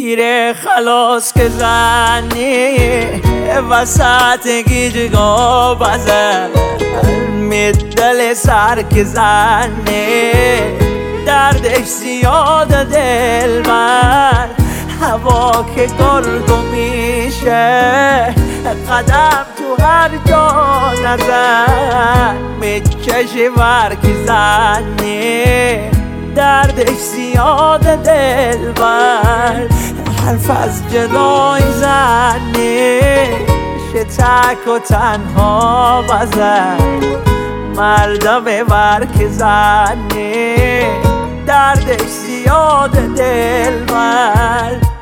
تیر خلاص که زنی وسط گیجگاه بزن دل سر که زنی دردش زیاد دلبر هوا که گرگو میشه قدم تو هر جا نزن میکشی ور که زنی دردش زیاد دلبر حرف از جدای زنی شه تک و تنها بزن مردم بر که زنی دردش زیاد دلبر